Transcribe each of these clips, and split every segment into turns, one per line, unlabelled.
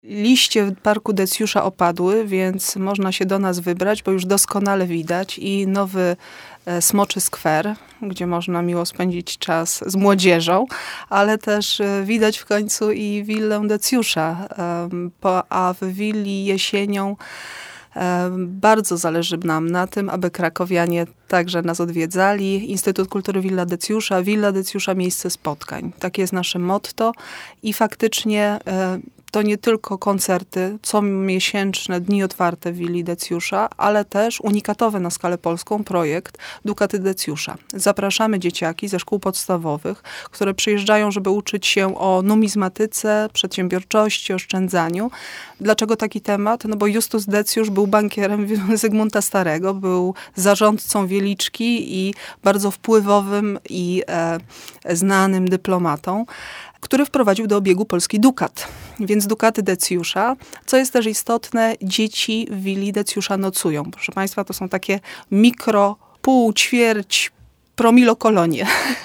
Liście Parku Decjusza opadły, więc można się do nas wybrać, bo już doskonale widać i nowy Smoczy Skwer, gdzie można miło spędzić czas z młodzieżą, ale też widać w końcu i willę Decjusza, a w willi jesienią bardzo zależy nam na tym, aby krakowianie także nas odwiedzali. Instytut Kultury Willa Decjusza miejsce spotkań. Takie jest nasze motto i faktycznie to nie tylko koncerty, comiesięczne dni otwarte w willi Decjusza, ale też unikatowy na skalę polską projekt Dukaty Decjusza. Zapraszamy dzieciaki ze szkół podstawowych, które przyjeżdżają, żeby uczyć się o numizmatyce, przedsiębiorczości, oszczędzaniu. Dlaczego taki temat? No bo Justus Decjusz był bankierem Zygmunta Starego, był zarządcą Wieliczki i bardzo wpływowym i znanym dyplomatą, który wprowadził do obiegu polski dukat. Więc dukaty Decjusza, co jest też istotne, dzieci w willi Decjusza nocują. Proszę Państwa, to są takie pół, ćwierć, promilokolonie,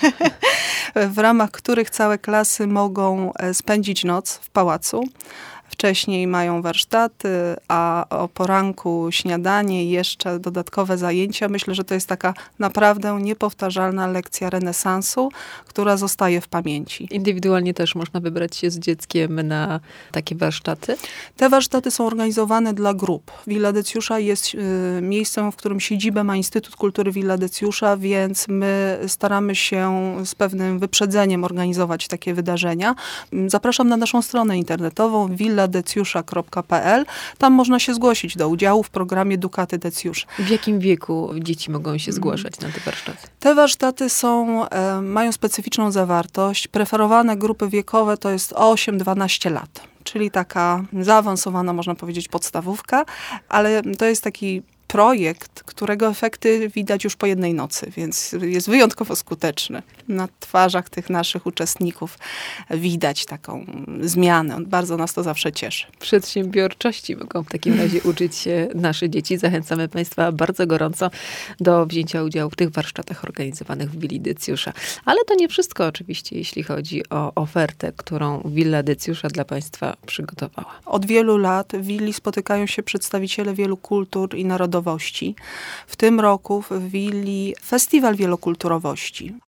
w ramach których całe klasy mogą spędzić noc w pałacu. Wcześniej mają warsztaty, a o poranku śniadanie i jeszcze dodatkowe zajęcia. Myślę, że to jest taka naprawdę niepowtarzalna lekcja renesansu, która zostaje w pamięci.
Indywidualnie też można wybrać się z dzieckiem na takie warsztaty?
Te warsztaty są organizowane dla grup. Willa Decjusza jest miejscem, w którym siedzibę ma Instytut Kultury Willa Decjusza, więc my staramy się z pewnym wyprzedzeniem organizować takie wydarzenia. Zapraszam na naszą stronę internetową villadecjusza.pl. Tam można się zgłosić do udziału w programie Dukaty Decjusza.
W jakim wieku dzieci mogą się zgłaszać na te warsztaty?
Te warsztaty mają specyficzną zawartość. Preferowane grupy wiekowe to jest 8-12 lat. Czyli taka zaawansowana, można powiedzieć, podstawówka, ale to jest taki projekt, którego efekty widać już po jednej nocy, więc jest wyjątkowo skuteczny. Na twarzach tych naszych uczestników widać taką zmianę. Bardzo nas to zawsze cieszy.
Przedsiębiorczości mogą w takim razie uczyć się nasze dzieci. Zachęcamy Państwa bardzo gorąco do wzięcia udziału w tych warsztatach organizowanych w willi Decjusza. Ale to nie wszystko oczywiście, jeśli chodzi o ofertę, którą Willa Decjusza dla Państwa przygotowała.
Od wielu lat w willi spotykają się przedstawiciele wielu kultur i narodowości. W tym roku w willi Festiwal Wielokulturowości.